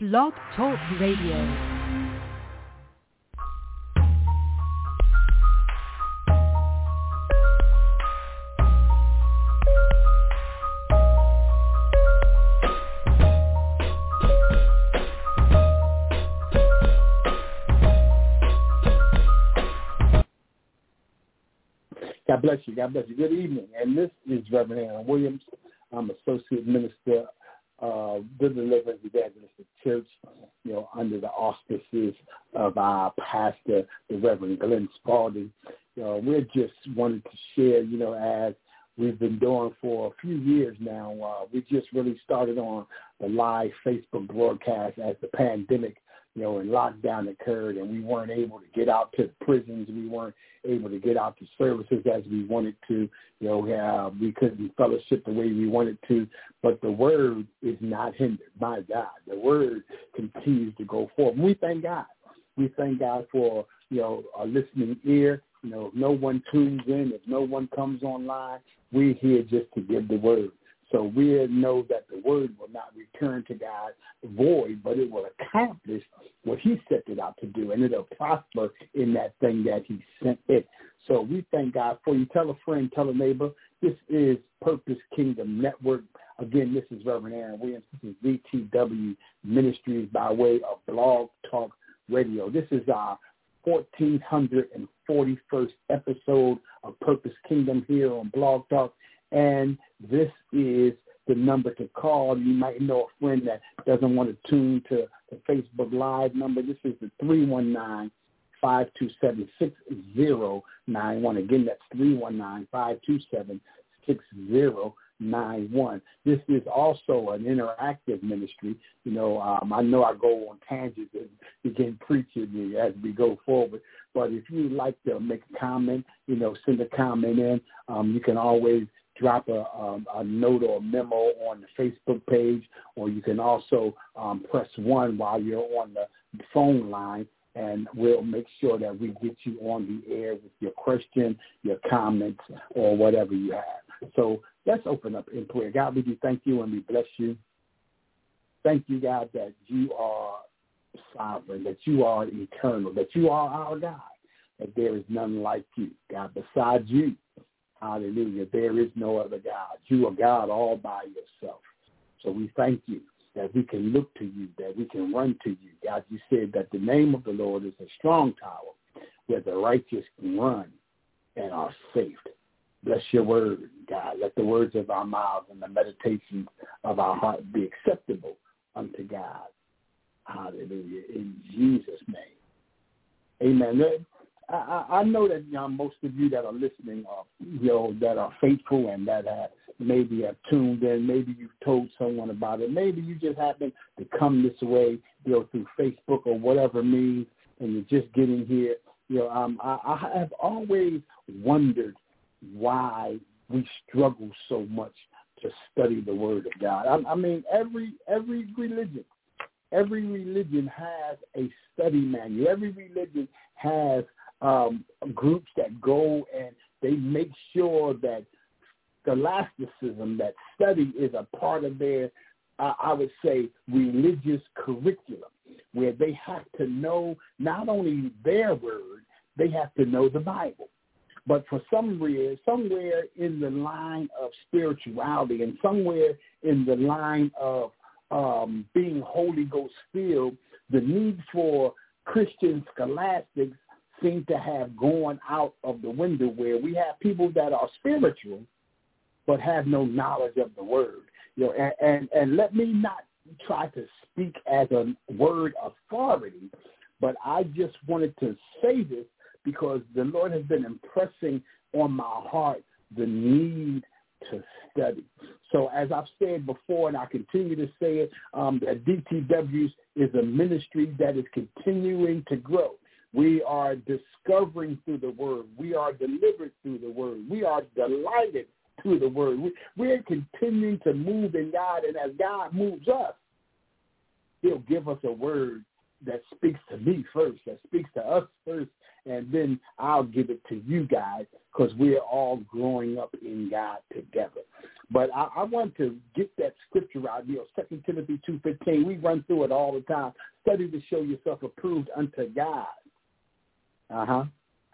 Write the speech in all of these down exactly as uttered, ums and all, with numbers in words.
Blog Talk Radio. God bless you. God bless you. Good evening. And this is Reverend Aaron Williams. I'm Associate Minister of the Deliverance Evangelistic Church, you know, under the auspices of our pastor, the Reverend Glenn Spalding. You know, we just wanted to share, you know, as we've been doing for a few years now. Uh, we just really started on the live Facebook broadcast as the pandemic, you know, and lockdown occurred, and we weren't able to get out to the prisons. We weren't able to get out to services as we wanted to. You know, uh, we couldn't fellowship the way we wanted to. But the word is not hindered. My God, the word continues to go forward. And we thank God. We thank God for, you know, a listening ear. You know, if no one tunes in, if no one comes online, we're here just to give the word. So we know that the word will not return to God void, but it will accomplish what he set it out to do, and it'll prosper in that thing that he sent it. So we thank God for you. Tell a friend, tell a neighbor. This is Purpose Kingdom Network. Again, this is Reverend Aaron Williams. This is V T W Ministries by way of Blog Talk Radio. This is our one thousand four hundred forty-first episode of Purpose Kingdom here on Blog Talk. And this is the number to call. You might know a friend that doesn't want to tune to the Facebook Live number. This is the three one nine, five two seven, six zero nine one. Again, that's three one nine, five two seven, six zero nine one. This is also an interactive ministry. You know, um, I know I go on tangents and begin preaching as we go forward. But if you'd like to make a comment, you know, send a comment in. Um, you can always drop a, um, a note or a memo on the Facebook page, or you can also um, press one while you're on the phone line, and we'll make sure that we get you on the air with your question, your comments, or whatever you have. So let's open up in prayer. God, we do thank you and we bless you. Thank you, God, that you are sovereign, that you are eternal, that you are our God, that there is none like you. God, besides you, hallelujah, there is no other God. You are God all by yourself. So we thank you that we can look to you, that we can run to you. God, you said that the name of the Lord is a strong tower where the righteous can run and are saved. Bless your word, God. Let the words of our mouths and the meditations of our heart be acceptable unto God. Hallelujah. In Jesus' name. Amen. I, I know that, you know, most of you that are listening are, you know, that are faithful and that have maybe have tuned in. Maybe you've told someone about it. Maybe you just happen to come this way, you know, through Facebook or whatever means, and you're just getting here. You know, um, I, I have always wondered why we struggle so much to study the Word of God. I, I mean, every every religion, every religion has a study manual. Every religion has um, groups that go and they make sure that scholasticism, that study, is a part of their, uh, I would say, religious curriculum, where they have to know not only their word, they have to know the Bible. But for some reason, somewhere in the line of spirituality and somewhere in the line of um, being Holy Ghost filled, the need for Christian scholastics seem to have gone out of the window, where we have people that are spiritual but have no knowledge of the word. You know, and, and, and let me not try to speak as a word authority, but I just wanted to say this because the Lord has been impressing on my heart the need to study. So as I've said before, and I continue to say it, um, that D T Ws is a ministry that is continuing to grow. We are discovering through the word. We are delivered through the word. We are delighted through the word. We, we're continuing to move in God, and as God moves us, he'll give us a word that speaks to me first, that speaks to us first, and then I'll give it to you guys because we're all growing up in God together. But I, I want to get that scripture out, you know, Second Timothy two fifteen. We run through it all the time. Study to show yourself approved unto God. Uh-huh.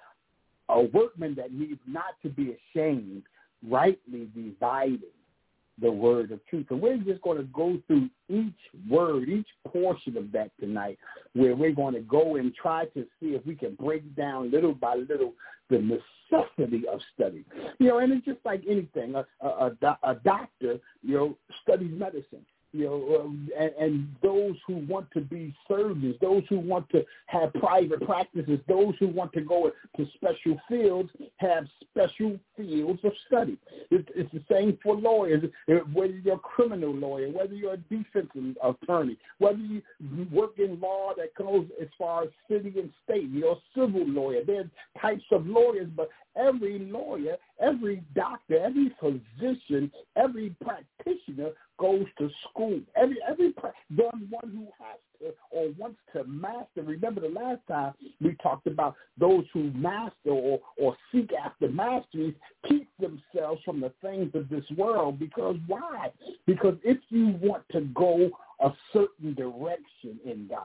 A workman that needs not to be ashamed, rightly dividing the word of truth. And we're just going to go through each word, each portion of that tonight, where we're going to go and try to see if we can break down little by little the necessity of study. You know, and it's just like anything. A, a, a, a doctor, you know, studies medicine. You know, um, and, and those who want to be surgeons, those who want to have private practices, those who want to go to special fields have special fields of study. It, it's the same for lawyers, whether you're a criminal lawyer, whether you're a defense attorney, whether you work in law that goes as far as city and state, you're a civil lawyer. There's types of lawyers, but every lawyer, every doctor, every physician, every practitioner goes to school. Every every the one who has to or wants to master. Remember the last time we talked about those who master or, or seek after masteries keep themselves from the things of this world. Because why? Because if you want to go a certain direction in God,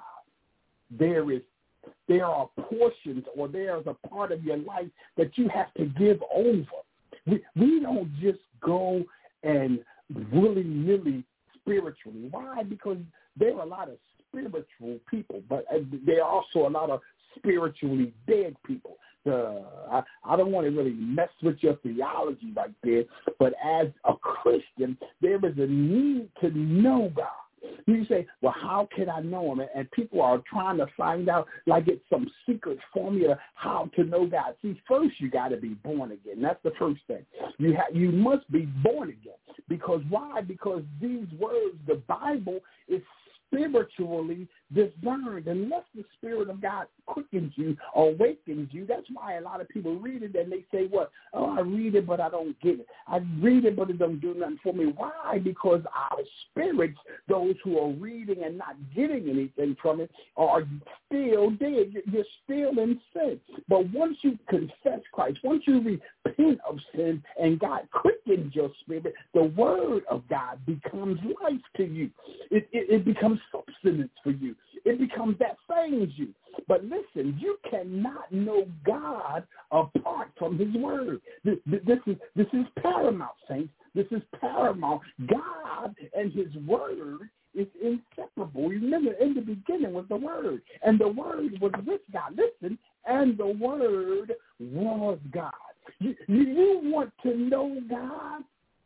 there is there are portions or there's a part of your life that you have to give over. We, we don't just go and willy-nilly spiritually. Why? Because there are a lot of spiritual people, but there are also a lot of spiritually dead people. Uh, I, I don't want to really mess with your theology right there, but as a Christian, there is a need to know God. You say, well, how can I know him? And people are trying to find out, like it's some secret formula how to know God. See, first you got to be born again. That's the first thing. You ha- you must be born again. Because why? Because these words, the Bible, is spiritually discerned. Unless the Spirit of God quickens you, awakens you, that's why a lot of people read it and they say, what? Oh, I read it, but I don't get it. I read it, but it don't do nothing for me. Why? Because our spirits, those who are reading and not getting anything from it, are still dead. You're still in sin. But once you confess Christ, once you repent of sin and God quickens your spirit, the word of God becomes life to you. It, it, it becomes substance for you. It becomes that thing you. But listen, you cannot know God apart from his word. This, this is this is paramount, saints. This is paramount. God and his word is inseparable. Remember, in the beginning was the word, and the word was with God. Listen, and the word was God. You, you want to know God?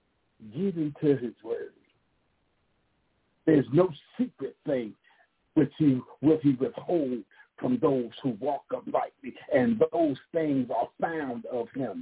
Get into his word. There's no secret thing which he will he withhold from those who walk uprightly, and those things are found of him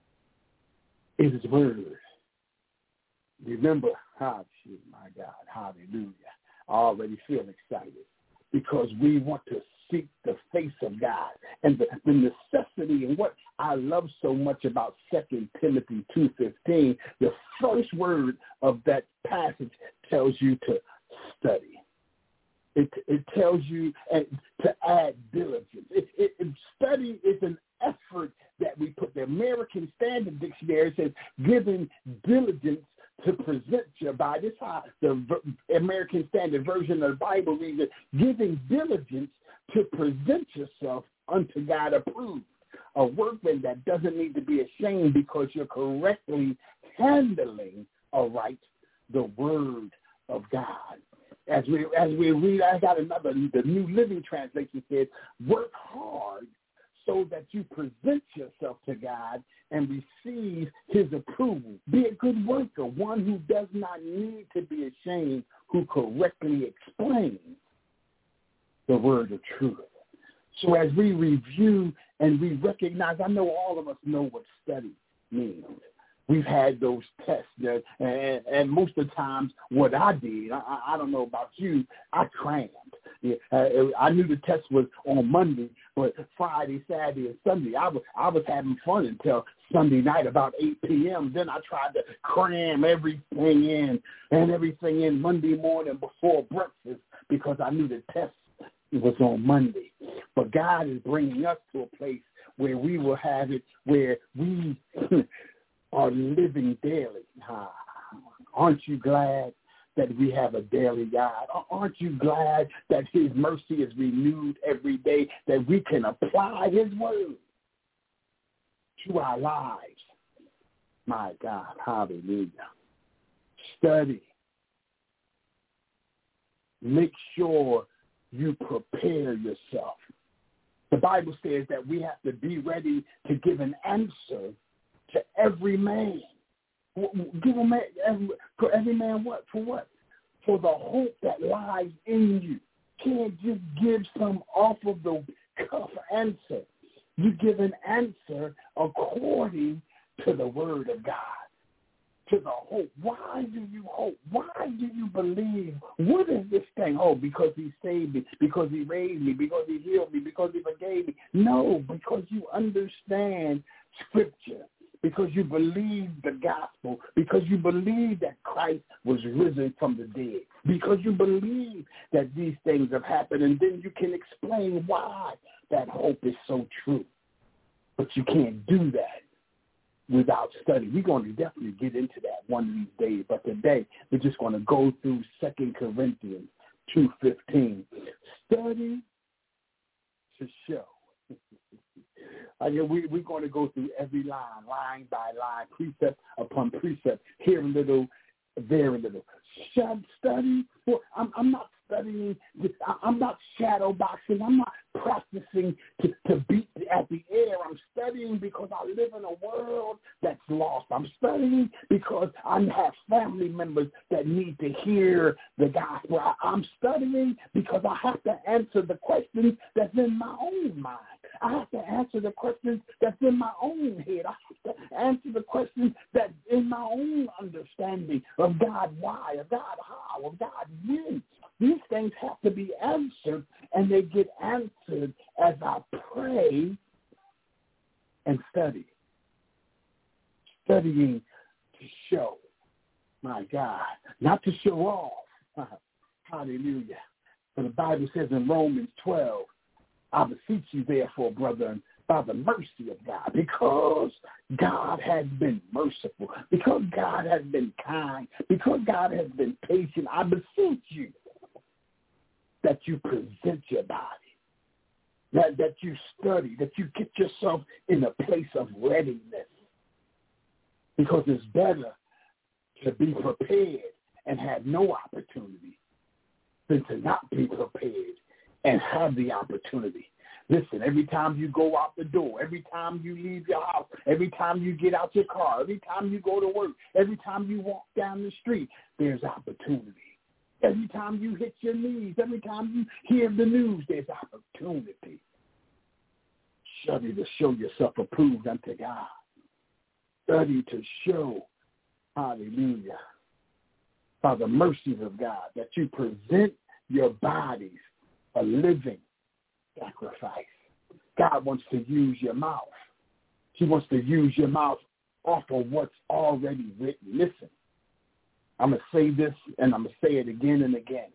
in his word. Remember, oh, my God, hallelujah. I already feel excited because we want to seek the face of God. And the, the necessity and what I love so much about Second Timothy two fifteen, the first word of that passage tells you to study. It, it tells you to add diligence. It, it, it, study is an effort that we put. The American Standard Dictionary says giving diligence to present your by. This is how the American Standard Version of the Bible reads it, giving diligence to present yourself unto God approved. A workman that doesn't need to be ashamed because you're correctly handling aright the word of God. As we as we read, I got another, the New Living Translation says, work hard so that you present yourself to God and receive his approval. Be a good worker, one who does not need to be ashamed, who correctly explains the word of truth. So as we review and we recognize, I know all of us know what study means. We've had those tests, that, and, and most of the times what I did, I, I don't know about you, I crammed. Yeah, uh, I knew the test was on Monday, but Friday, Saturday, and Sunday, I was I was having fun until Sunday night about eight p.m. Then I tried to cram everything in and everything in Monday morning before breakfast because I knew the test was on Monday. But God is bringing us to a place where we will have it, where we are living daily. Uh, aren't you glad that we have a daily God? Aren't you glad that his mercy is renewed every day, that we can apply his word to our lives? My God, hallelujah. Study. Make sure you prepare yourself. The Bible says that we have to be ready to give an answer to every man. Give a man, every, for every man what? For what? For the hope that lies in you. Can't just give some off of the cuff answer. You give an answer according to the word of God, to the hope. Why do you hope? Why do you believe? What is this thing? Oh, because he saved me, because he raised me, because he healed me, because he forgave me. No, because you understand Scripture, because you believe the gospel, because you believe that Christ was risen from the dead, because you believe that these things have happened, and then you can explain why that hope is so true. But you can't do that without study. We're going to definitely get into that one of these days, but today we're just going to go through Second Corinthians two fifteen. Study to show. I mean, we, we're going to go through every line, line by line, precept upon precept, here a little, there a little. Study. For, I'm, I'm not studying. I'm not shadow boxing. I'm not practicing to, to beat at the air. I'm studying because I live in a world that's lost. I'm studying because I have family members that need to hear the gospel. I, I'm studying because I have to answer the questions that's in my own mind. I have to answer the questions that's in my own head. I have to answer the questions that's in my own understanding of God why, of God how, of God when. These things have to be answered, and they get answered as I pray and study. Studying to show, my God, not to show off. Hallelujah. But the Bible says in Romans twelve, I beseech you, therefore, brethren, by the mercy of God, because God has been merciful, because God has been kind, because God has been patient, I beseech you that you present your body, that, that you study, that you get yourself in a place of readiness, because it's better to be prepared and have no opportunity than to not be prepared and have the opportunity. Listen, every time you go out the door, every time you leave your house, every time you get out your car, every time you go to work, every time you walk down the street, there's opportunity. Every time you hit your knees, every time you hear the news, there's opportunity. Study to show yourself approved unto God. Study to show, hallelujah, by the mercies of God, that you present your bodies a living sacrifice. God wants to use your mouth. He wants to use your mouth off of what's already written. Listen, I'm going to say this, and I'm going to say it again and again.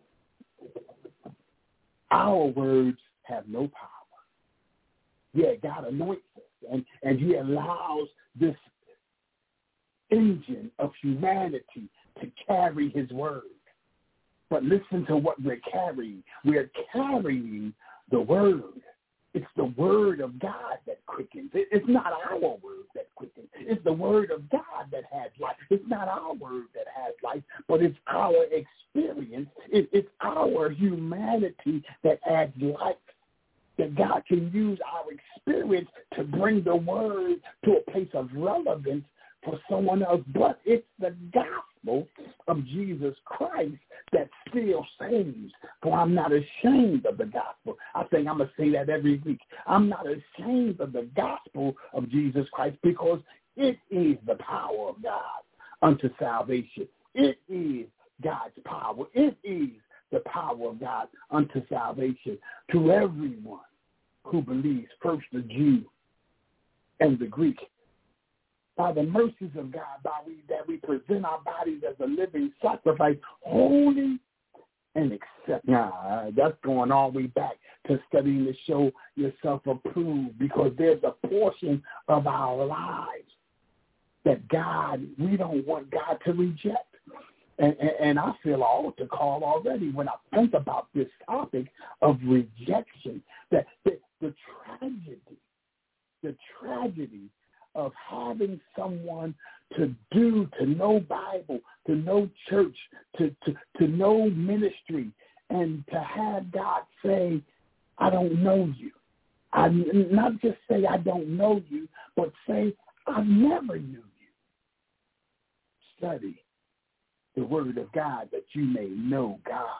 Our words have no power. Yeah, God anoints us, and, and he allows this engine of humanity to carry his word. But listen to what we're carrying. We're carrying the word. It's the word of God that quickens. It's not our word that quickens. It's the word of God that has life. It's not our word that has life, but it's our experience. It's our humanity that adds life. That God can use our experience to bring the word to a place of relevance for someone else. But it's the gospel of Jesus Christ that still saves. For I'm not ashamed of the gospel. I think I'm going to say that every week. I'm not ashamed of the gospel of Jesus Christ, because it is the power of God unto salvation. It is God's power. It is the power of God unto salvation to everyone who believes, first the Jew and the Greek. By the mercies of God, by we, that we present our bodies as a living sacrifice, holy and accept. Nah, that's going all the way back to studying to show yourself approved, because there's a portion of our lives that God, we don't want God to reject. And, and, and I feel an altar call already when I think about this topic of rejection, that the, the tragedy, the tragedy of having someone to do, to know Bible, to know church, to, to, to know ministry, and to have God say, I don't know you. I not just say I don't know you, but say I never knew you. Study the word of God that you may know God.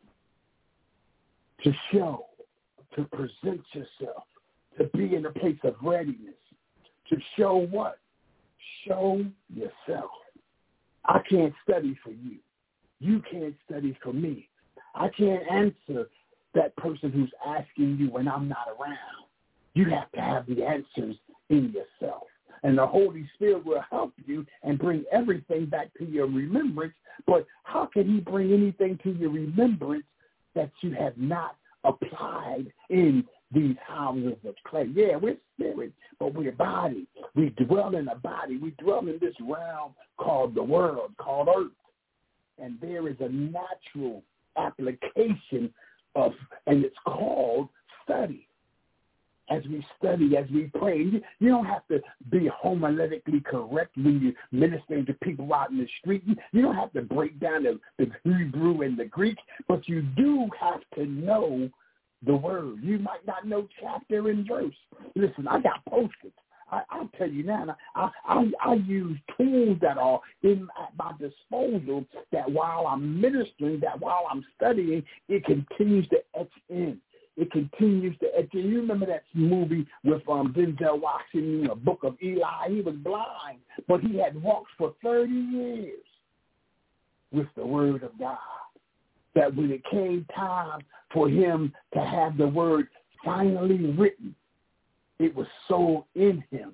To show, to present yourself, to be in a place of readiness. To show what? Show yourself. I can't study for you. You can't study for me. I can't answer that person who's asking you when I'm not around. You have to have the answers in yourself. And the Holy Spirit will help you and bring everything back to your remembrance. But how can he bring anything to your remembrance that you have not applied in these houses of clay? Yeah, we're spirit, but we're body. We dwell in a body. We dwell in this realm called the world, called earth. And there is a natural application of, and it's called study. As we study, as we pray, you, you don't have to be homiletically correct when you're ministering to people out in the street. You, you don't have to break down the, the Hebrew and the Greek, but you do have to know the word. You might not know chapter and verse. Listen, I got post-its. I, I'll tell you now, I, I, I use tools that are in at my disposal, that while I'm ministering, that while I'm studying, it continues to etch in. It continues to etch in. You remember that movie with um, Denzel Washington, The Book of Eli? He was blind, but he had walked for thirty years with the word of God. That when it came time for him to have the word finally written, it was so in him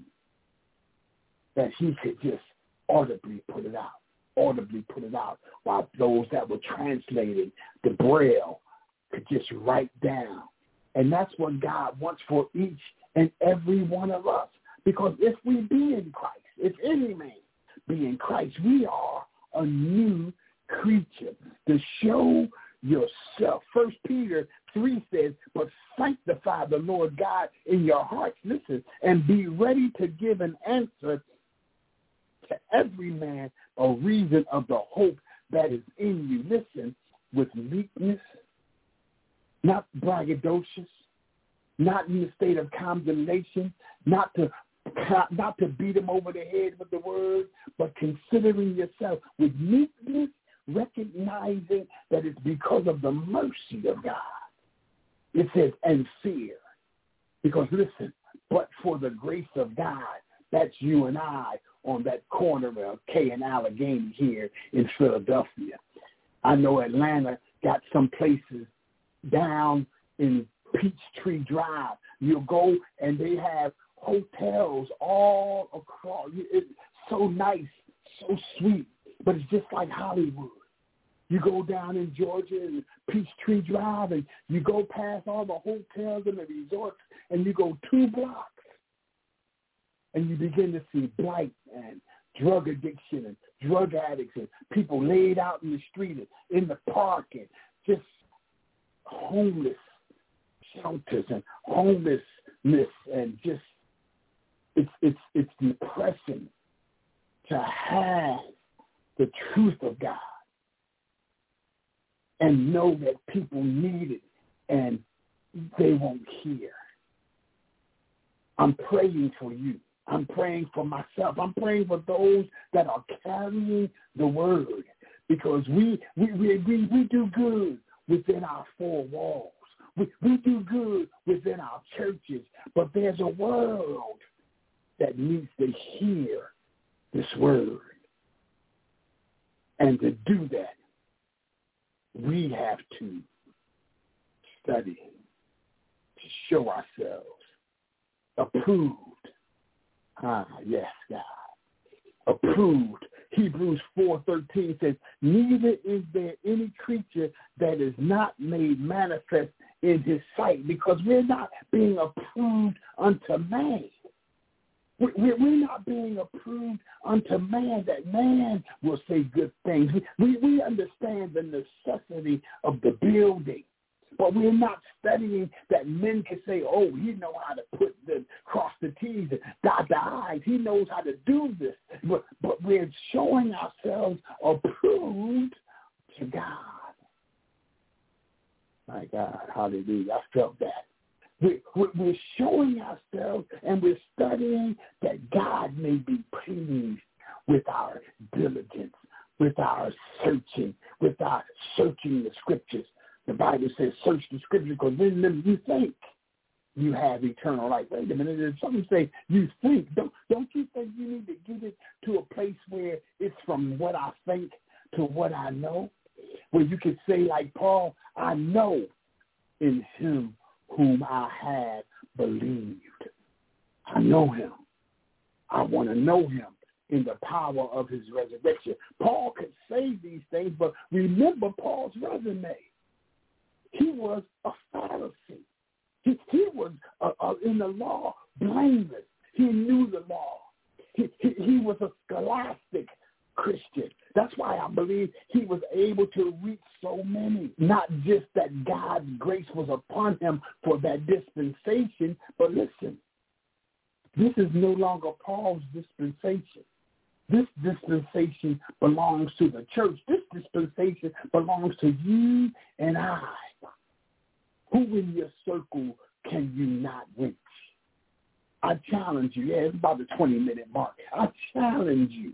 that he could just audibly put it out, audibly put it out, while those that were translating the Braille could just write down. And that's what God wants for each and every one of us. Because if we be in Christ, if any man be in Christ, we are a new creature. To show yourself. First Peter three says, but sanctify the Lord God in your hearts, listen, and be ready to give an answer to every man a reason of the hope that is in you. Listen, with meekness, not braggadocious, not in the state of condemnation, not to not to beat him over the head with the word, but considering yourself with meekness, recognizing that it's because of the mercy of God. It says, and fear. Because listen, but for the grace of God, that's you and I on that corner of K and Allegheny here in Philadelphia. I know Atlanta got some places down in Peachtree Drive. You'll go and they have hotels all across. It's so nice, so sweet, but it's just like Hollywood. You go down in Georgia and Peachtree Drive, and you go past all the hotels and the resorts, and you go two blocks, and you begin to see blight and drug addiction and drug addicts and people laid out in the street and in the park and just homeless shelters and homelessness, and just it's it's it's depressing to have the truth of God and know that people need it and they won't hear. I'm praying for you. I'm praying for myself. I'm praying for those that are carrying the word, because we we we, we, we do good within our four walls. We, we do good within our churches, but there's a world that needs to hear this word. And to do that, we have to study to show ourselves approved. Ah, yes, God. Approved Hebrews four thirteen says, neither is there any creature that is not made manifest in his sight, because we're not being approved unto man. We're not being approved unto man, that man will say good things. We, we understand the necessity of the building, but we're not studying that men can say, oh, he knows how to put the cross the T's and dot the I's. He knows how to do this. But, but we're showing ourselves approved to God. My God, hallelujah. I felt that. We, we're showing ourselves and we're studying that God may be pleased with our diligence, with our searching, with our searching the scriptures. The Bible says search the scriptures because in them you think you have eternal life. Wait a minute. If something say you think, don't, don't you think you need to get it to a place where it's from what I think to what I know? Where you can say like Paul, I know in him whom I have believed. I know him. I want to know him in the power of his resurrection. Paul could say these things, but remember Paul's resume. He was a Pharisee. He, he was uh, uh, in the law blameless. He knew the law. He, he, he was a scholastic Christian. That's why I believe he was able to reach so many. Not just that God's grace was upon him for that dispensation, but listen, this is no longer Paul's dispensation. This dispensation belongs to the church. This dispensation belongs to you and I. Who in your circle can you not reach? I challenge you. Yeah, it's about the twenty-minute mark. I challenge you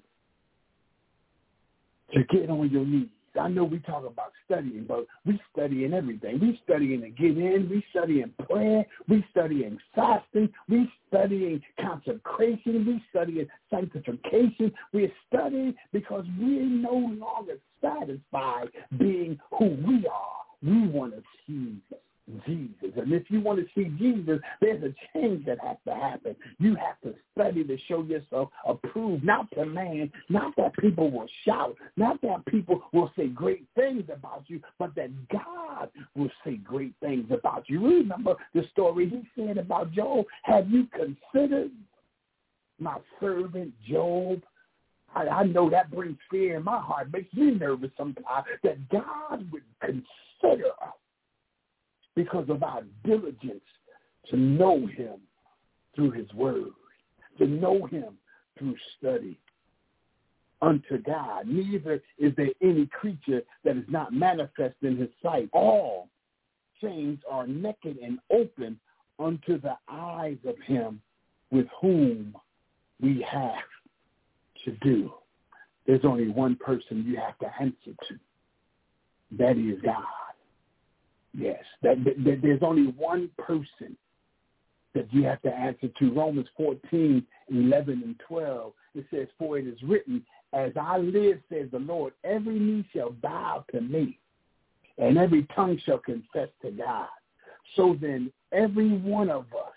to get on your knees. I know we talk about studying, but we study in everything. We study in to get in. We study in prayer. We study in fasting. We study in consecration. We study in sanctification. We're studying because we're no longer satisfied being who we are. We want to see Jesus. And if you want to see Jesus, there's a change that has to happen. You have to study to show yourself approved, not to man, not that people will shout, not that people will say great things about you, but that God will say great things about you. Remember the story he said about Job? Have you considered my servant Job? I, I know that brings fear in my heart, makes me nervous sometimes, that God would consider us because of our diligence to know him through his word, to know him through study. Unto God, neither is there any creature that is not manifest in his sight. All things are naked and open unto the eyes of him with whom we have to do. There's only one person you have to answer to. That is God. Yes, that, that there's only one person that you have to answer to. Romans fourteen, eleven, and twelve, it says, for it is written, as I live, says the Lord, every knee shall bow to me, and every tongue shall confess to God. So then every one of us,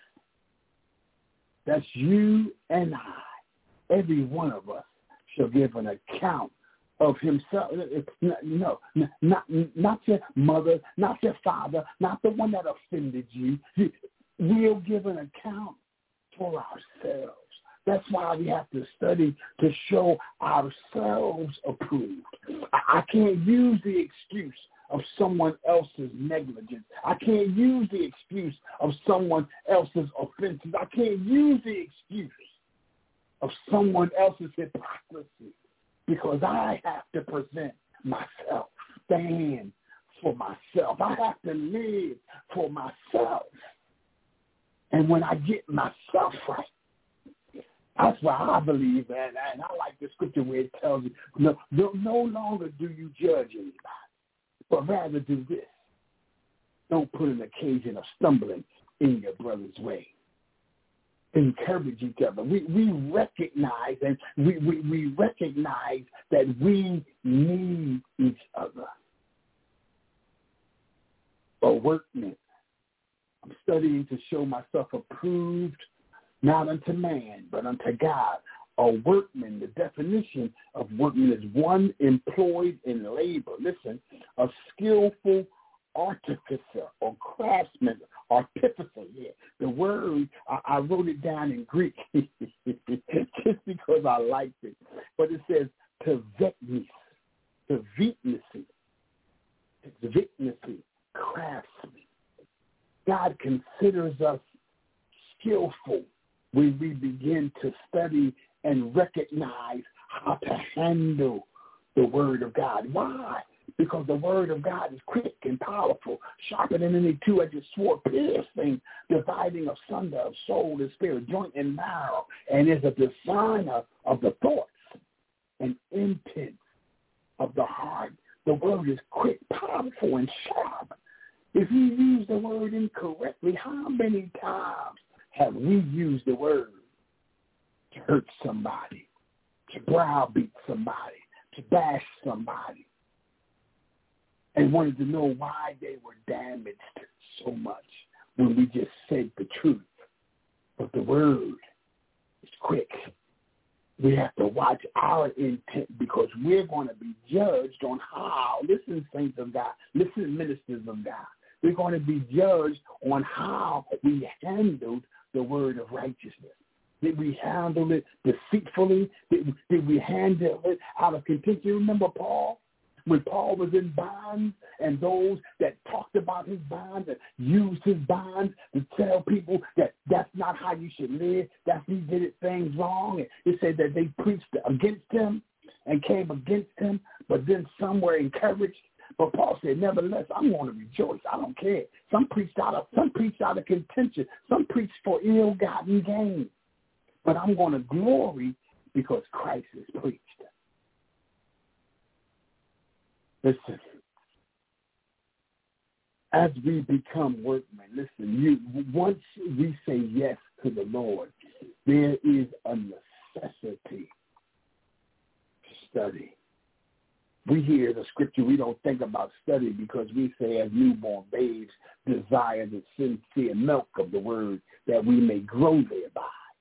that's you and I, every one of us shall give an account of himself. No, not, not your mother, not your father, not the one that offended you. We'll give an account for ourselves. That's why we have to study to show ourselves approved. I can't use the excuse of someone else's negligence. I can't use the excuse of someone else's offenses. I can't use the excuse of someone else's hypocrisy. Because I have to present myself, stand for myself. I have to live for myself. And when I get myself right, that's why I believe, and, and I like the scripture where it tells you, no, no, no longer do you judge anybody, but rather do this. Don't put an occasion of stumbling in your brother's way. Encourage each other. We we recognize and we, we, we recognize that we need each other. A workman. I'm studying to show myself approved, not unto man, but unto God. A workman, the definition of workman is one employed in labor. Listen, a skillful artificer or craftsman, artificer. Yeah, the word, I, I wrote it down in Greek just because I liked it. But it says to vetnis, to vitnessy, to vitnessy, craftsman. God considers us skillful when we begin to study and recognize how to handle the word of God. Why? Because the word of God is quick and powerful, sharper than any two-edged sword, piercing, dividing asunder of soul and spirit, joint and marrow, and is a discerner of the thoughts and intents of the heart. The word is quick, powerful, and sharp. If you use the word incorrectly, how many times have we used the word to hurt somebody, to browbeat somebody, to bash somebody, and wanted to know why they were damaged so much when we just said the truth? But the word is quick. We have to watch our intent because we're going to be judged on how, listen, saints of God, listen, ministers of God, we're going to be judged on how we handled the word of righteousness. Did we handle it deceitfully? Did, did we handle it out of contention? Remember Paul? When Paul was in bonds and those that talked about his bonds and used his bonds to tell people that that's not how you should live, that he did it things wrong. And it said that they preached against him and came against him, but then some were encouraged. But Paul said, nevertheless, I'm going to rejoice. I don't care. Some preached out of some preached out of contention. Some preached for ill-gotten gain. But I'm going to glory because Christ is preached. Listen, as we become workmen, listen, you, once we say yes to the Lord, there is a necessity to study. We hear the scripture, we don't think about study because we say as newborn babes desire the sincere milk of the word that we may grow thereby.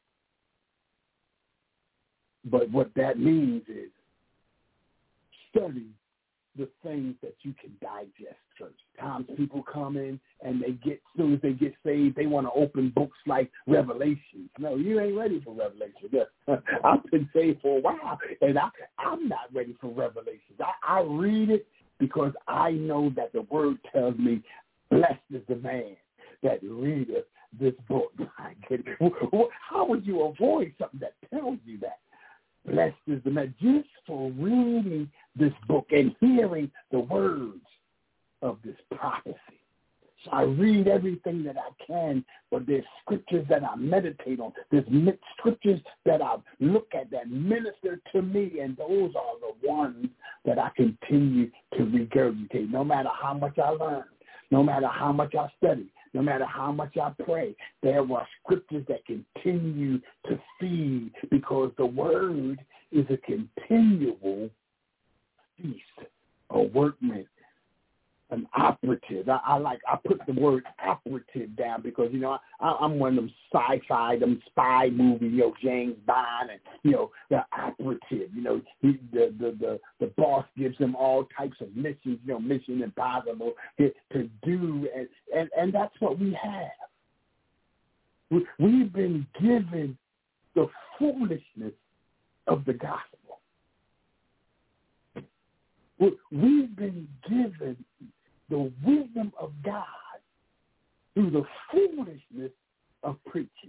But what that means is study the things that you can digest first. Times people come in and they get, as soon as they get saved, they want to open books like Revelation. No, you ain't ready for Revelation. I've been saved for a while, and I, I'm not ready for Revelation. I, I read it because I know that the word tells me, blessed is the man that readeth this book. How would you avoid something that tells you that? Blessed is the man, just for reading this book and hearing the words of this prophecy. So I read everything that I can, but there's scriptures that I meditate on. There's scriptures that I look at that minister to me, and those are the ones that I continue to regurgitate, no matter how much I learn, no matter how much I study, no matter how much I pray. There are scriptures that continue to feed because the word is a continual feast, a workman, an operative. I, I like, I put the word operative down because, you know, I, I'm one of them sci-fi, them spy movies, you know, James Bond, and, you know, the operative, you know, he, the, the, the, the boss gives them all types of missions, you know, mission impossible to, to do, and, and, and that's what we have. We, we've been given the foolishness of the gospel. We've been given the wisdom of God through the foolishness of preaching.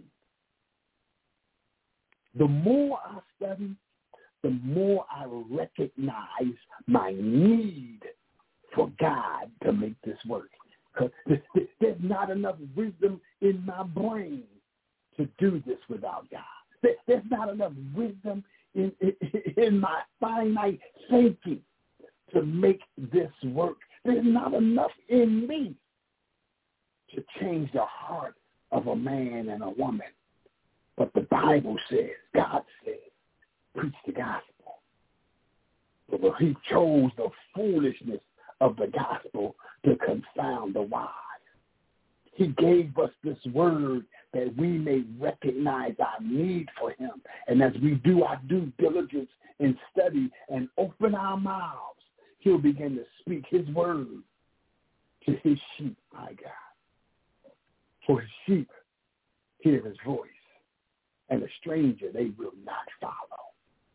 The more I study, the more I recognize my need for God to make this work. There's not enough wisdom in my brain to do this without God. There's not enough wisdom in, in, in my finite thinking to make this work. There's not enough in me to change the heart of a man and a woman. But the Bible says, God says, preach the gospel. But he chose the foolishness of the gospel to confound the wise. He gave us this word that we may recognize our need for him. And as we do our due diligence and study and open our mouths, he'll begin to speak his word to his sheep, my God. For his sheep hear his voice, and a stranger they will not follow.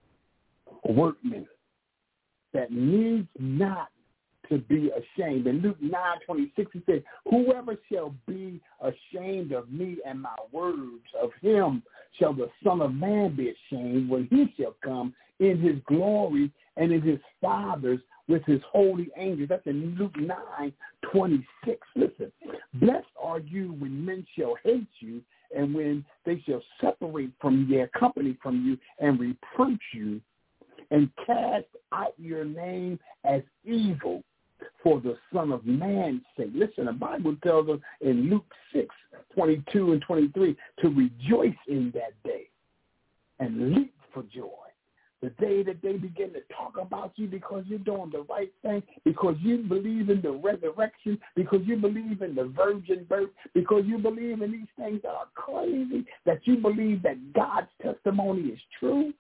A workman that needs not to be ashamed. In Luke nine twenty-six, he said, whoever shall be ashamed of me and my words, of him shall the Son of Man be ashamed when he shall come in his glory and in his Father's with his holy angels. That's in Luke nine twenty-six. Listen, blessed are you when men shall hate you and when they shall separate from their company from you and reproach you and cast out your name as evil for the Son of Man's sake. Listen, the Bible tells us in Luke six, twenty-two and twenty-three to rejoice in that day and leap for joy. The day that they begin to talk about you because you're doing the right thing, because you believe in the resurrection, because you believe in the virgin birth, because you believe in these things that are crazy, that you believe that God's testimony is true.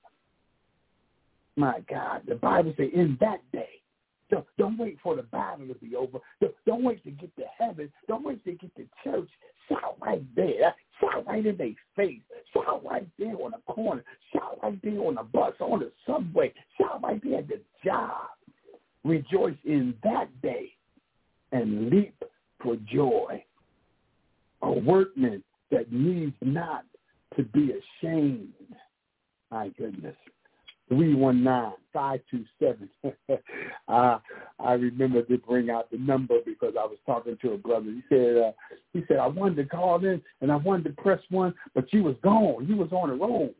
My God, the Bible says in that day, don't, don't wait for the battle to be over. Don't, don't wait to get to heaven. Don't wait to get to church. Shout right there. Shout right in their face. Shout right there on the corner. Shout right there on the bus, on the subway. Shout right there at the job. Rejoice in that day and leap for joy. A workman that needs not to be ashamed. My goodness. three one nine, five two seven. uh, I remember to bring out the number because I was talking to a brother. He said, uh, he said, I wanted to call in and I wanted to press one, but you was gone. You was on the road.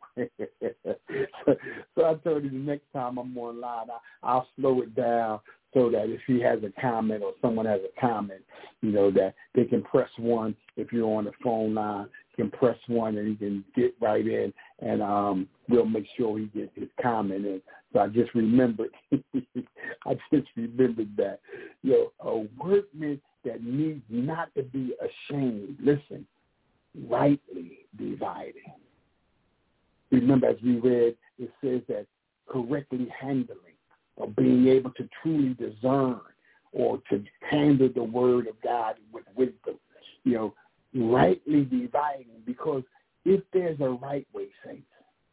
so, so I told you the next time I'm online, I, I'll slow it down so that if he has a comment or someone has a comment, you know, that they can press one. If you're on the phone line, you can press one and he can get right in, and um, we'll make sure he gets his comment in. So I just remembered, I just remembered that, you know, a workman that needs not to be ashamed, listen, rightly dividing. Remember, as we read, it says that correctly handling, or being able to truly discern or to handle the word of God with wisdom, you know, rightly dividing, because if there's a right way, saints,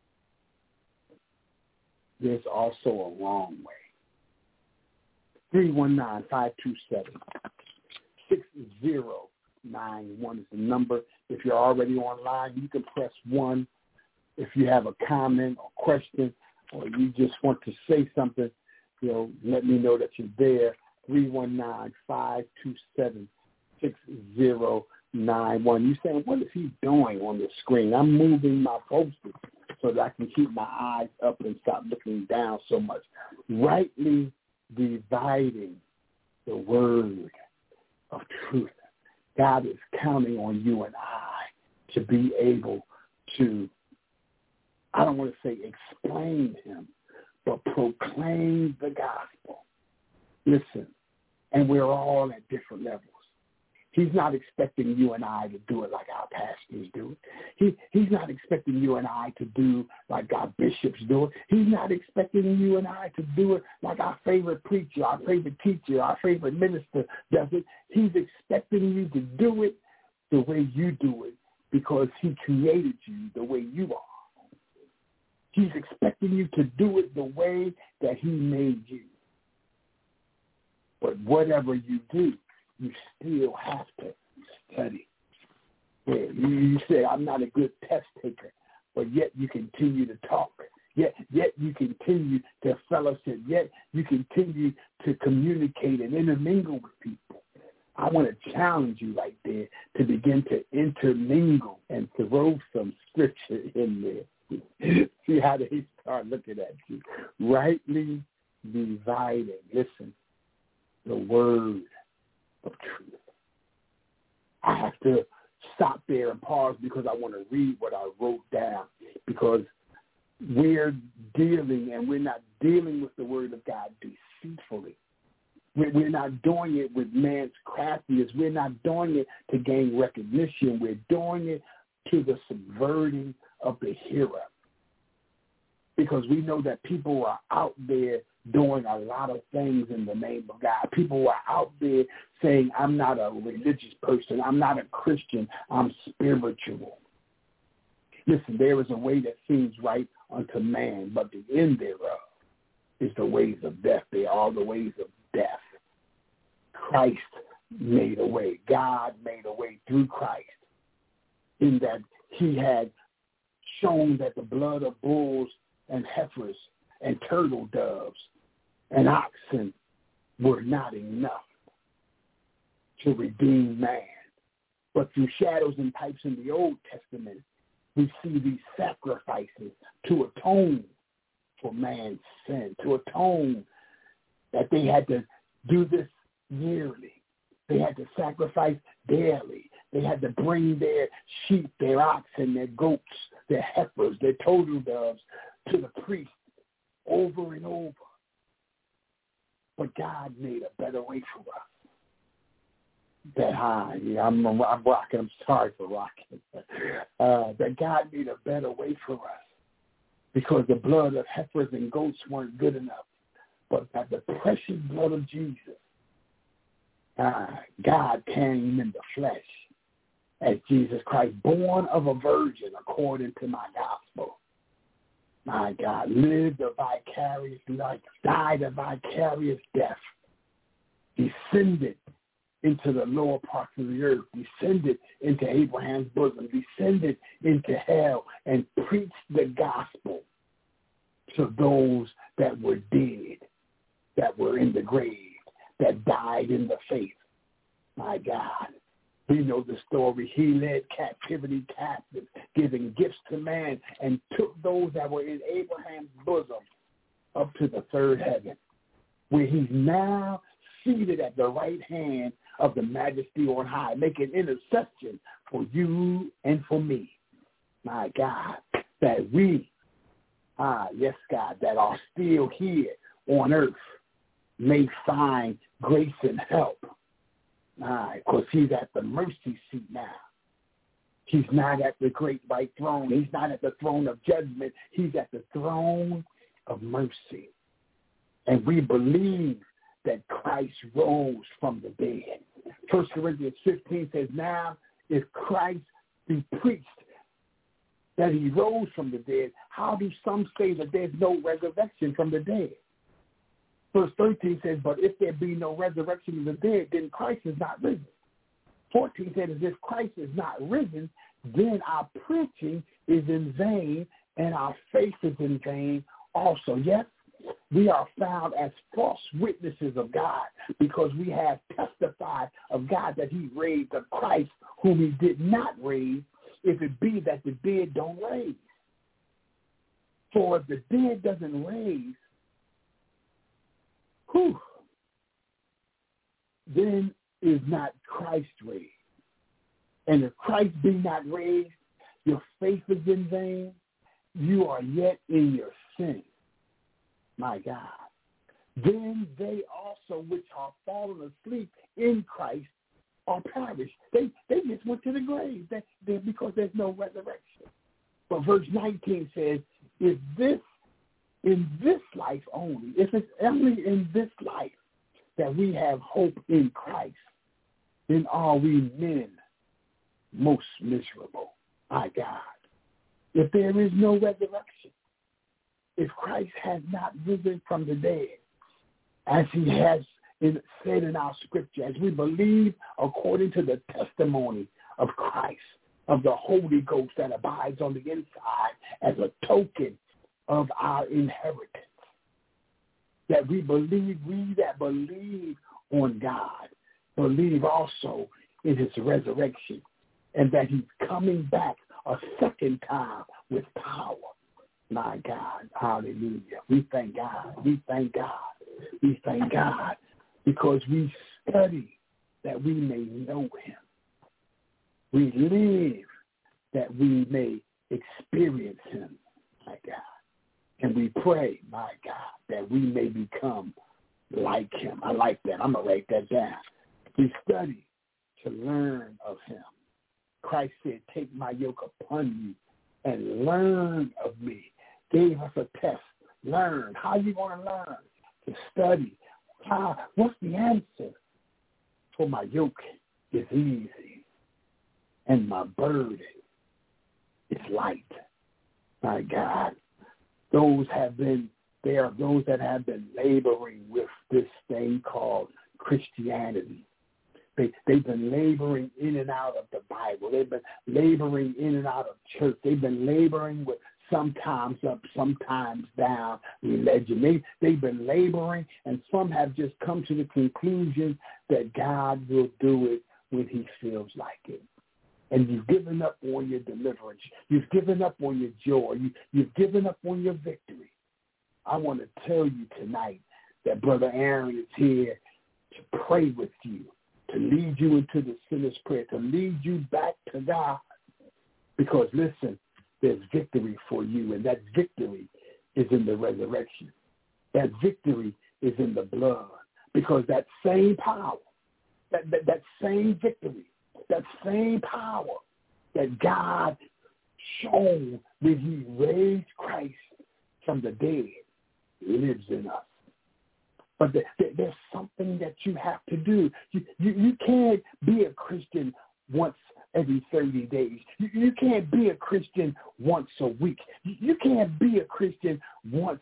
there's also a wrong way. three one nine, five two seven, six zero nine one is the number. If you're already online, you can press one. If you have a comment or question or you just want to say something, you know, let me know that you're there. three one nine, five two seven, six zero nine one. You're saying, what is he doing on the screen? I'm moving my posters so that I can keep my eyes up and stop looking down so much. Rightly dividing the word of truth. God is counting on you and I to be able to, I don't want to say explain him, but proclaim the gospel. Listen, and we're all at different levels. He's not expecting you and I to do it like our pastors do it. He, he's not expecting you and I to do like our bishops do it. He's not expecting you and I to do it like our favorite preacher, our favorite teacher, our favorite minister does it. He's expecting you to do it the way you do it because he created you the way you are. He's expecting you to do it the way that he made you. But whatever you do, you still have to study. You say, I'm not a good test taker, but yet you continue to talk. Yet, yet you continue to fellowship. Yet you continue to communicate and intermingle with people. I want to challenge you right there to begin to intermingle and throw some scripture in there. See how they start looking at you. Rightly dividing, listen, the word of truth. I have to stop there and pause because I want to read what I wrote down, because we're dealing, and we're not dealing with the word of God deceitfully. We're not doing it with man's craftiness. We're not doing it to gain recognition. We're doing it to the subverting of the hearer. Because we know that people are out there doing a lot of things in the name of God. People are out there saying, I'm not a religious person. I'm not a Christian. I'm spiritual. Listen, there is a way that seems right unto man, but the end thereof is the ways of death. They are the ways of death. Christ made a way. God made a way through Christ in that he had shown that the blood of bulls and heifers and turtle doves and oxen were not enough to redeem man. But through shadows and types in the Old Testament, we see these sacrifices to atone for man's sin, to atone that they had to do this yearly. They had to sacrifice daily. They had to bring their sheep, their oxen, their goats, their heifers, their turtle doves to the priest over and over. But God made a better way for us. That high, yeah, I'm, I'm rocking. I'm sorry for rocking. Uh, that God made a better way for us because the blood of heifers and goats weren't good enough, but that the precious blood of Jesus, uh, God came in the flesh as Jesus Christ, born of a virgin according to my gospel. My God, lived a vicarious life, died a vicarious death, descended into the lower parts of the earth, descended into Abraham's bosom, descended into hell, and preached the gospel to those that were dead, that were in the grave, that died in the faith. My God, we know the story. He led captivity captive, giving gifts to man, and took those that were in Abraham's bosom up to the third heaven, where he's now seated at the right hand of the majesty on high, making intercession for you and for me. My God, that we, ah, yes, God, that are still here on earth may find grace and help. Ah, because he's at the mercy seat now. He's not at the great white throne. He's not at the throne of judgment. He's at the throne of mercy. And we believe that Christ rose from the dead. First Corinthians fifteen says, now if Christ be preached that he rose from the dead, how do some say that there's no resurrection from the dead? Verse thirteen says, but if there be no resurrection of the dead, then Christ is not risen. fourteen says, if Christ is not risen, then our preaching is in vain and our faith is in vain also. Yes, we are found as false witnesses of God because we have testified of God that he raised a Christ whom he did not raise, if it be that the dead don't raise. For if the dead doesn't raise, whew, then is not Christ raised. And if Christ be not raised, your faith is in vain. You are yet in your sin. My God. Then they also which are fallen asleep in Christ are perished. They they just went to the grave they, they, because there's no resurrection. But verse nineteen says, if this, in this life only, if it's only in this life that we have hope in Christ, then are we men most miserable. My God. If there is no resurrection, if Christ has not risen from the dead, as he has in, said in our scripture, as we believe according to the testimony of Christ, of the Holy Ghost that abides on the inside as a token of our inheritance, that we believe, we that believe on God, believe also in his resurrection, and that he's coming back a second time with power. My God, hallelujah. We thank God. We thank God. We thank God because we study that we may know him. We live that we may experience him, my God. And we pray, my God, that we may become like him. I like that. I'm going to write that down. We study to learn of him. Christ said, take my yoke upon you and learn of me. Gave us a test. Learn. How are you going to learn? To study. How? What's the answer? For my yoke is easy and my burden is light. My God, those have been, there are those that have been laboring with this thing called Christianity. They, they've been laboring in and out of the Bible. They've been laboring in and out of church. They've been laboring with sometimes up, sometimes down religion. They, they've been laboring, and some have just come to the conclusion that God will do it when he feels like it. And you've given up on your deliverance. You've given up on your joy. You, you've given up on your victory. I want to tell you tonight that Brother Aaron is here to pray with you, to lead you into the sinner's prayer, to lead you back to God. Because, listen, there's victory for you, and that victory is in the resurrection. That victory is in the blood. Because that same power, that, that, that same victory, that same power that God showed when he raised Christ from the dead lives in us. But the, the, there's something that you have to do. You, you, you can't be a Christian once every thirty days. You, you can't be a Christian once a week. You, you can't be a Christian once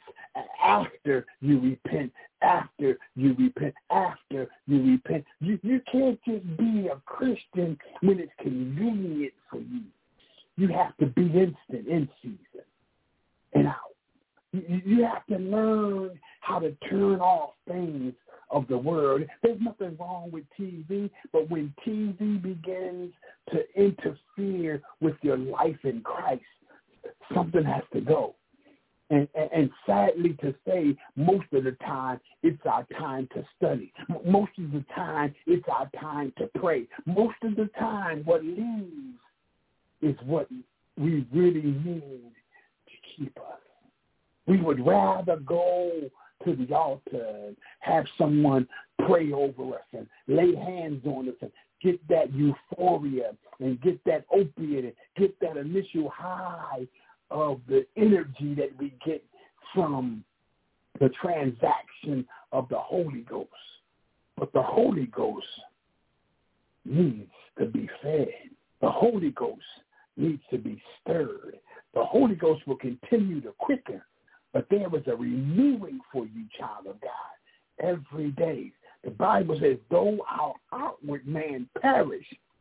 after you repent, after you repent, after you repent. You, you can't just be a Christian when it's convenient for you. You have to be instant, in season, and out. You, you have to learn how to turn off things of the world. There's nothing wrong with T V, but when T V begins to interfere with your life in Christ, something has to go. And, and, and sadly to say, most of the time, it's our time to study. Most of the time, it's our time to pray. Most of the time, what leaves is what we really need to keep us. We would rather go to the altar and have someone pray over us and lay hands on us and get that euphoria and get that opiate and get that initial high of the energy that we get from the transaction of the Holy Ghost. But the Holy Ghost needs to be fed. The Holy Ghost needs to be stirred. The Holy Ghost will continue to quicken. But there is a renewing for you, child of God, every day. The Bible says, though our outward man perish,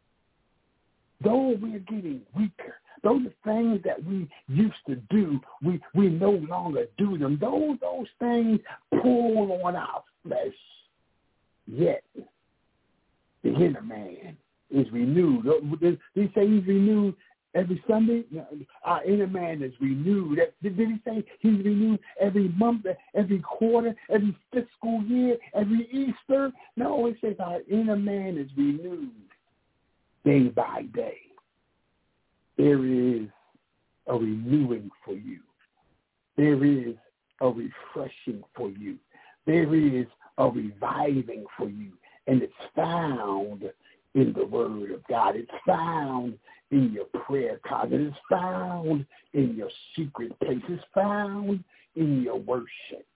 though we're getting weaker, though the things that we used to do, we, we no longer do them, though those things pull on our flesh, yet the inner man is renewed. Did he say he's renewed every Sunday? Our inner man is renewed. Did he say he's renewed every month, every quarter, every fiscal year, every Easter? No, it says our inner man is renewed day by day. There is a renewing for you. There is a refreshing for you. There is a reviving for you. And it's found in the Word of God. It's found in your prayer closet. It's found in your secret place. It's found in your worship.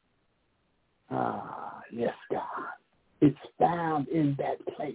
Ah, yes, God. It's found in that place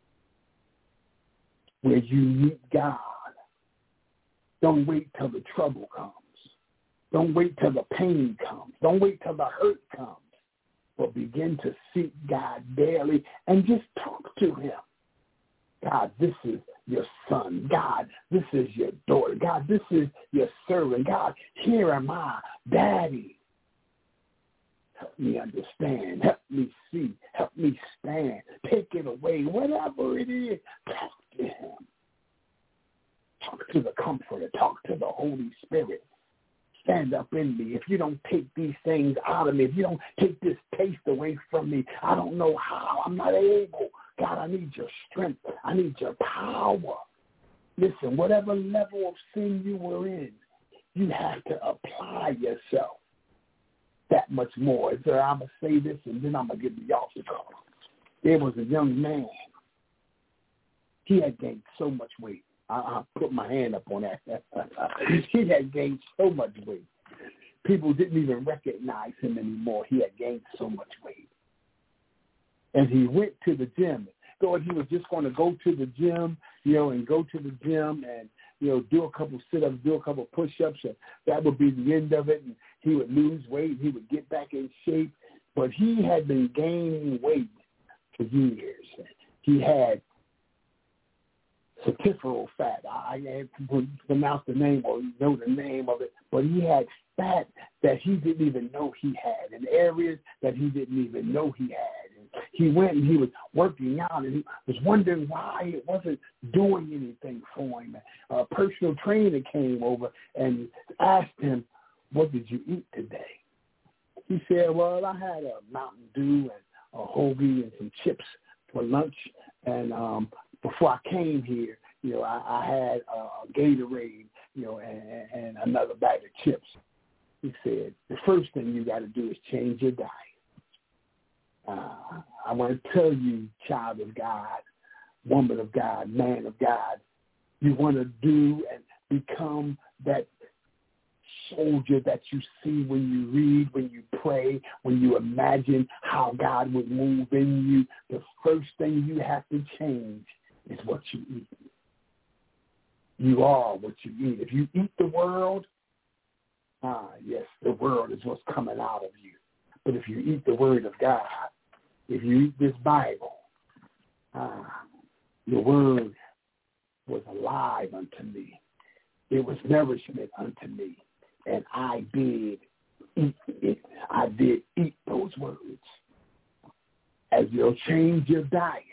where you meet God. Don't wait till the trouble comes. Don't wait till the pain comes. Don't wait till the hurt comes. But begin to seek God daily and just talk to him. God, this is your son. God, this is your daughter. God, this is your servant. God, here am I, Daddy. Help me understand. Help me see. Help me stand. Take it away. Whatever it is, talk to him. Talk to the Comforter. Talk to the Holy Spirit. Stand up in me. If you don't take these things out of me, if you don't take this taste away from me, I don't know how. I'm not able. God, I need your strength. I need your power. Listen, whatever level of sin you were in, you have to apply yourself. that much more. So I'm going to say this, and then I'm going to give the altar call. There was a young man. He had gained so much weight. I, I put my hand up on that. He had gained so much weight. People didn't even recognize him anymore. He had gained so much weight. And he went to the gym. Thought he was just going to go to the gym, you know, and go to the gym and, you know, do a couple sit-ups, do a couple push-ups, and that would be the end of it. And he would lose weight. He would get back in shape. But he had been gaining weight for years. He had certiferal fat. I can't pronounce the name or know the name of it, but he had fat that he didn't even know he had in areas that he didn't even know he had. And he went and he was working out and he was wondering why it wasn't doing anything for him. A personal trainer came over and asked him, "What did you eat today?" He said, "Well, I had a Mountain Dew and a hoagie and some chips for lunch, and um, before I came here, you know, I, I had a Gatorade, you know, and, and another bag of chips." He said, "The first thing you got to do is change your diet." Uh, I want to tell you, child of God, woman of God, man of God, you want to do and become that soldier that you see when you read, when you pray, when you imagine how God would move in you. The first thing you have to change is what you eat. You are what you eat. If you eat the world, ah, yes, the world is what's coming out of you. But if you eat the word of God, if you eat this Bible, ah, the word was alive unto me. It was nourishment unto me. And I did eat it. I did eat those words. As you'll change your diet,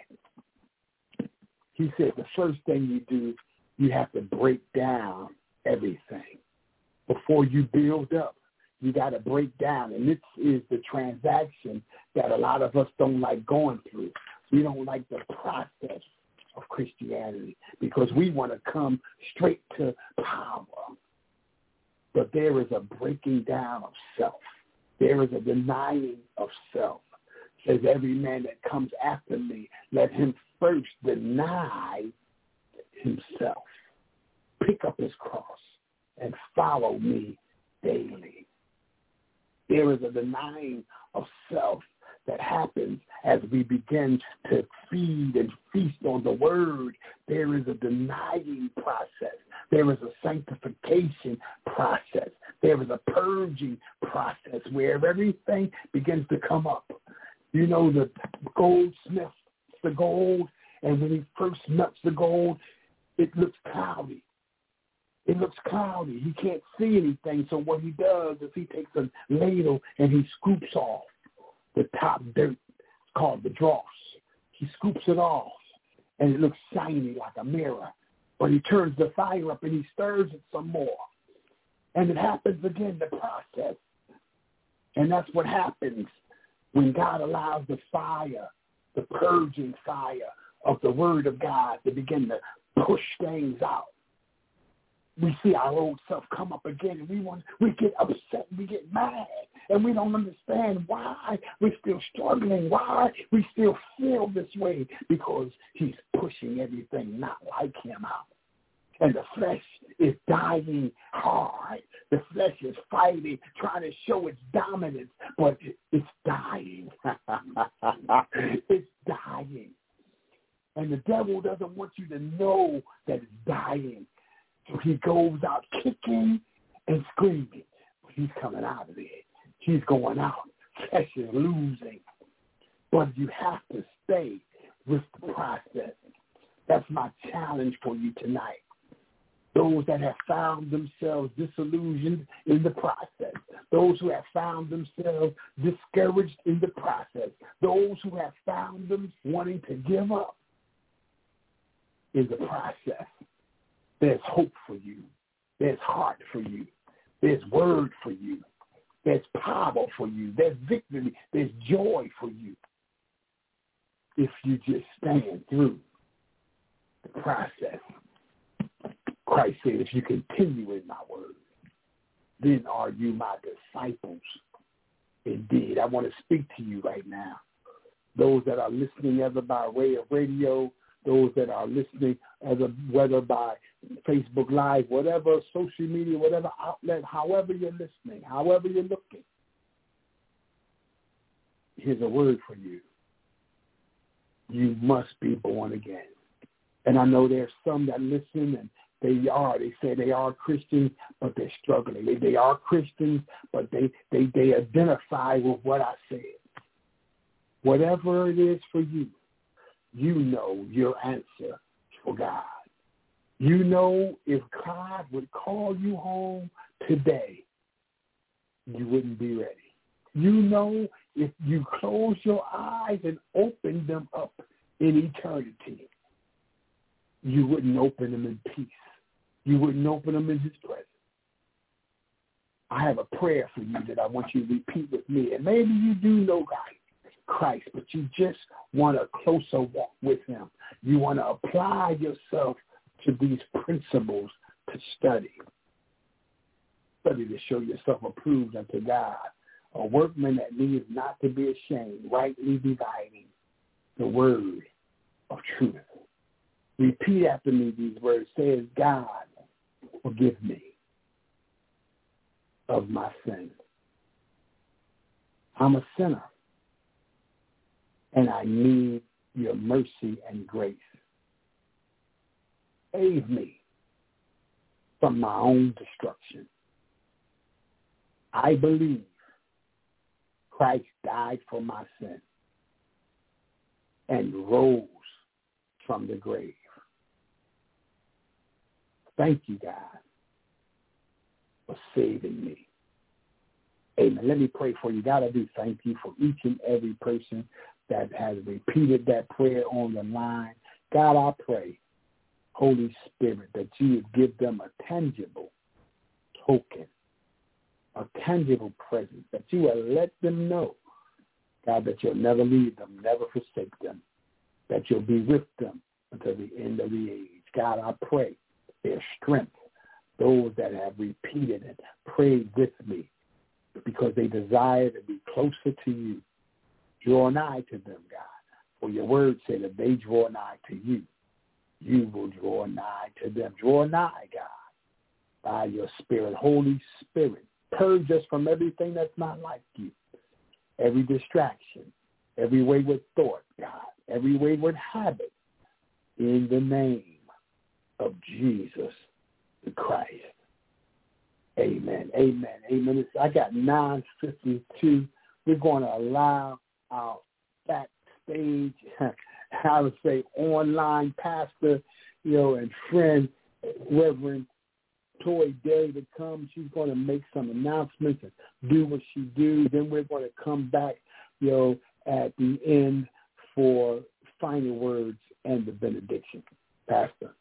he said the first thing you do, you have to break down everything. Before you build up, you got to break down. And this is the transaction that a lot of us don't like going through. We don't like the process of Christianity because we want to come straight to power. But there is a breaking down of self. There is a denying of self. It says, every man that comes after me, let him first deny himself, pick up his cross, and follow me daily. There is a denying of self that happens as we begin to feed and feast on the word. There is a denying process. There is a sanctification process. There is a purging process where everything begins to come up. You know, the goldsmith, the gold, and when he first melts the gold, it looks cloudy. It looks cloudy. He can't see anything, so what he does is he takes a ladle and he scoops off the top dirt. It's called the dross. He scoops it off, and it looks shiny like a mirror. But he turns the fire up and he stirs it some more. And it happens again, the process. And that's what happens when God allows the fire, the purging fire of the word of God to begin to push things out. We see our old self come up again, and we want, we get upset, we get mad, and we don't understand why we're still struggling, why we still feel this way, because he's pushing everything not like him out. And the flesh is dying hard. The flesh is fighting, trying to show its dominance, but it's dying. It's dying. And the devil doesn't want you to know that it's dying. So he goes out kicking and screaming. But he's coming out of it. He's going out. Flesh is losing. But you have to stay with the process. That's my challenge for you tonight. Those that have found themselves disillusioned in the process. Those who have found themselves discouraged in the process. Those who have found them wanting to give up in the process. There's hope for you. There's heart for you. There's word for you. There's power for you. There's victory. There's joy for you. If you just stand through the process. Christ said, if you continue in my word, then are you my disciples. Indeed, I want to speak to you right now. Those that are listening either by way of radio, those that are listening either whether by Facebook Live, whatever social media, whatever outlet, however you're listening, however you're looking, here's a word for you. You must be born again. And I know there's some that listen and they are. They say they are Christians, but they're struggling. They, they are Christians, but they, they, they identify with what I said. Whatever it is for you, you know your answer for God. You know if God would call you home today, you wouldn't be ready. You know if you close your eyes and open them up in eternity, you wouldn't open them in peace. You wouldn't open them in his presence. I have a prayer for you that I want you to repeat with me. And maybe you do know Christ, but you just want a closer walk with him. You want to apply yourself to these principles to study. Study to show yourself approved unto God, a workman that needs not to be ashamed, rightly dividing the word of truth. Repeat after me these words. Says, God, forgive me of my sins. I'm a sinner, and I need your mercy and grace. Save me from my own destruction. I believe Christ died for my sin and rose from the grave. Thank you, God, for saving me. Amen. Let me pray for you. God, I do thank you for each and every person that has repeated that prayer on the line. God, I pray, Holy Spirit, that you would give them a tangible token, a tangible presence, that you will let them know, God, that you'll never leave them, never forsake them, that you'll be with them until the end of the age. God, I pray their strength, those that have repeated and prayed with me because they desire to be closer to you. Draw nigh to them, God, for your word said that they draw nigh to you, you will draw nigh to them. Draw nigh, God, by your Spirit. Holy Spirit, purge us from everything that's not like you, every distraction, every wayward thought, God, every wayward habit, in the name of Jesus the Christ. Amen. Amen. Amen. It's, I got nine fifty-two. We're going to allow our backstage, I would say online pastor, you know, and friend, Reverend Toy Day to come. She's going to make some announcements and do what she do. Then we're going to come back, you know, at the end for final words and the benediction. Pastor.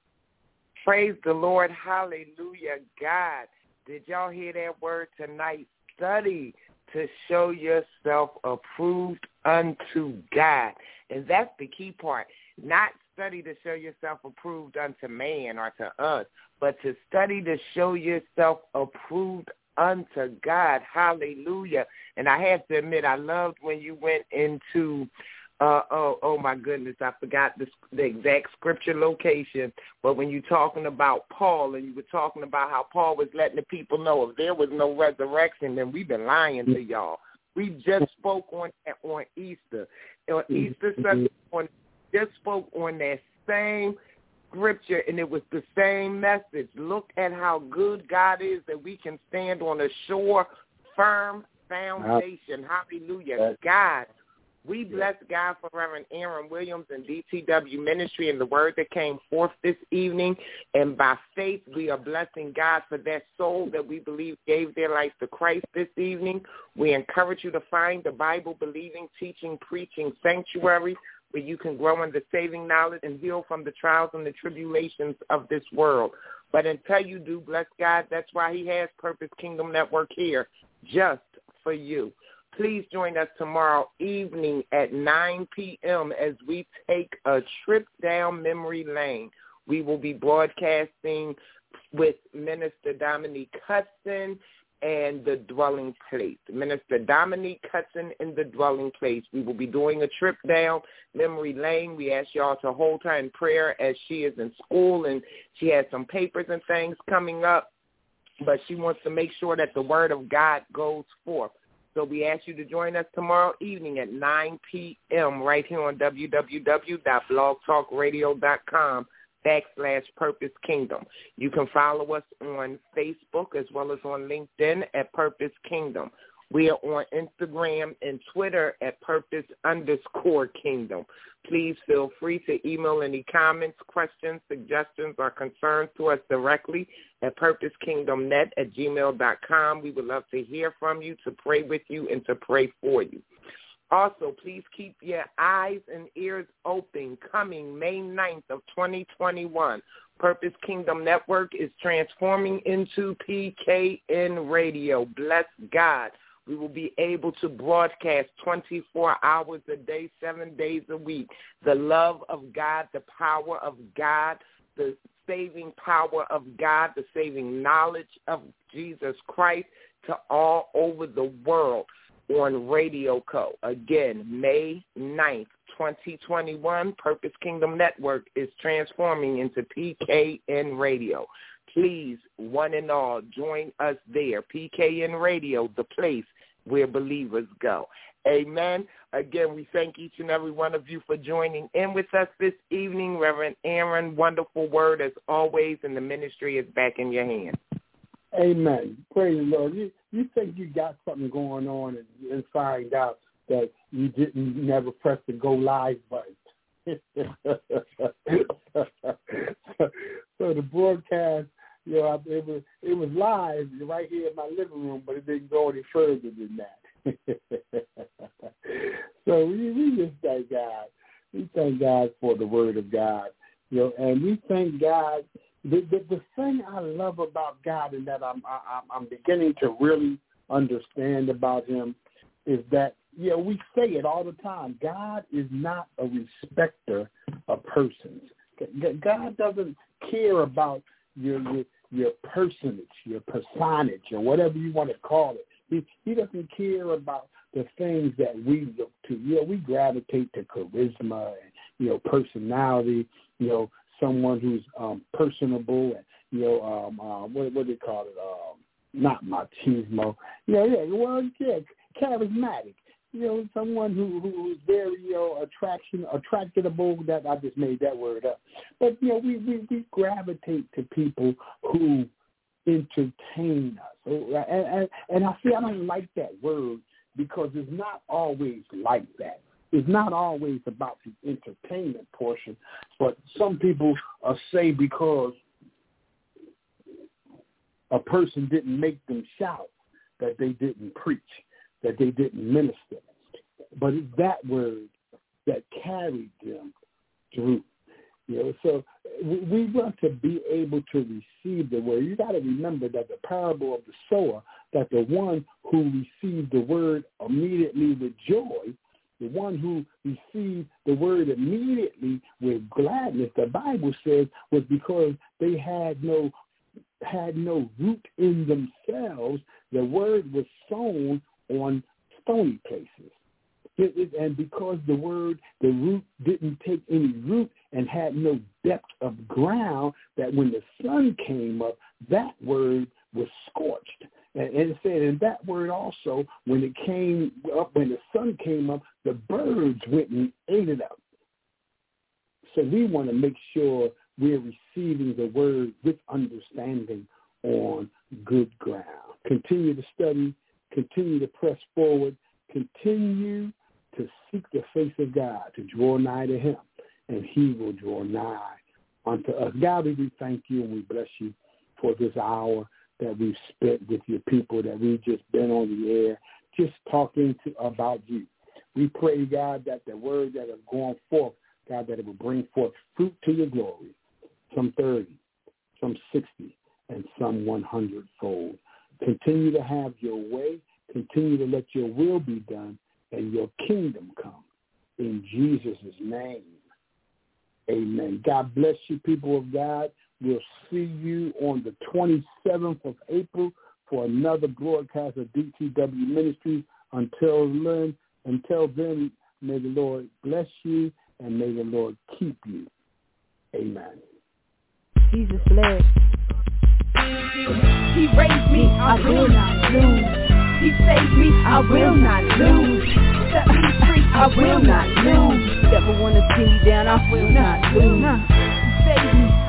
Praise the Lord. Hallelujah. God, did y'all hear that word tonight? Study to show yourself approved unto God. And that's the key part. Not study to show yourself approved unto man or to us, but to study to show yourself approved unto God. Hallelujah. And I have to admit, I loved when you went into Uh, oh, oh my goodness, I forgot the, the exact scripture location, but when you're talking about Paul and you were talking about how Paul was letting the people know if there was no resurrection, then we've been lying to y'all. We just spoke on that on Easter. On Easter Sunday, on, just spoke on that same scripture, and it was the same message. Look at how good God is that we can stand on a sure, firm foundation. Hallelujah. God. We bless God for Reverend Aaron Williams and D T W Ministry and the word that came forth this evening. And by faith, we are blessing God for that soul that we believe gave their life to Christ this evening. We encourage you to find the Bible-believing, teaching, preaching sanctuary where you can grow in the saving knowledge and heal from the trials and the tribulations of this world. But until you do, bless God, that's why he has Purpose Kingdom Network here, just for you. Please join us tomorrow evening at nine p.m. as we take a trip down memory lane. We will be broadcasting with Minister Dominique Hudson and the dwelling place. Minister Dominique Hudson in the dwelling place. We will be doing a trip down memory lane. We ask y'all to hold her in prayer as she is in school and she has some papers and things coming up, but she wants to make sure that the word of God goes forth. So we ask you to join us tomorrow evening at nine p.m. right here on w w w dot blog talk radio dot com backslash Purpose Kingdom. You can follow us on Facebook as well as on LinkedIn at Purpose Kingdom. We are on Instagram and Twitter at Purpose underscore Kingdom. Please feel free to email any comments, questions, suggestions, or concerns to us directly at purposekingdomnet at gmail dot com. We would love to hear from you, to pray with you, and to pray for you. Also, please keep your eyes and ears open. Coming May ninth of twenty twenty-one, Purpose Kingdom Network is transforming into P K N Radio. Bless God. We will be able to broadcast twenty-four hours a day, seven days a week. The love of God, the power of God, the saving power of God, the saving knowledge of Jesus Christ to all over the world on Radio Co. Again, May ninth, twenty twenty-one, Purpose Kingdom Network is transforming into P K N Radio. Please, one and all, join us there. P K N Radio, the place where believers go. Amen. Again, we thank each and every one of you for joining in with us this evening. Reverend Aaron, wonderful word as always, and the ministry is back in your hands. Amen. Praise the Lord. You, you think you got something going on and, and find out that you didn't never press the go live button. So the broadcast, you know, it was it was live right here in my living room, but it didn't go any further than that. So we, we just thank God. We thank God for the Word of God, you know, and we thank God. The, the the thing I love about God and that I'm I, I'm beginning to really understand about Him is that, yeah, we say it all the time. God is not a respecter of persons. God doesn't care about your your, your personage, your personage, or whatever you want to call it. He he doesn't care about the things that we look to. Yeah, we gravitate to charisma and, you know, personality, you know, someone who's um, personable and, you know, um, uh, what, what do they call it? Um, not machismo. Yeah, yeah, well, yeah, charismatic. You know, someone who, who who's very, you know, attraction, attractable. That I just made that word up. But, you know, we, we, we gravitate to people who entertain us. So, and, and, and I see I don't like that word because it's not always like that. It's not always about the entertainment portion, but some people uh, say because a person didn't make them shout that they didn't preach, that they didn't minister. But it's that word that carried them through. You know, so we, we want to be able to receive the word. You got to remember that the parable of the sower, that the one who received the word immediately with joy, the one who received the word immediately with gladness, the Bible says, was because they had no had no root in themselves. The word was sown on stony places. It, it, and because the word, the root didn't take any root and had no depth of ground, that when the sun came up, that word was scorched. And, and it said, and that word also, when it came up, when the sun came up, the birds went and ate it up. So we want to make sure we're receiving the word with understanding on good ground. Continue to study, continue to press forward, continue to seek the face of God, to draw nigh to Him, and He will draw nigh unto us. God, we thank you and we bless you for this hour that we've spent with your people, that we've just been on the air, just talking to, about you. We pray, God, that the word that has gone forth, God, that it will bring forth fruit to your glory, some thirty, some sixty, and some one hundred fold. Continue to have your way. Continue to let your will be done and your kingdom come. In Jesus' name, amen. God bless you, people of God. We'll see you on the twenty-seventh of April for another broadcast of D T W Ministries. Until then, until then, may the Lord bless you and may the Lord keep you. Amen. Jesus bless. He raised me, I will not lose. He saved me, I will not lose. Set me free, I will not lose. Never wanna see me down, I will not lose. He saved me,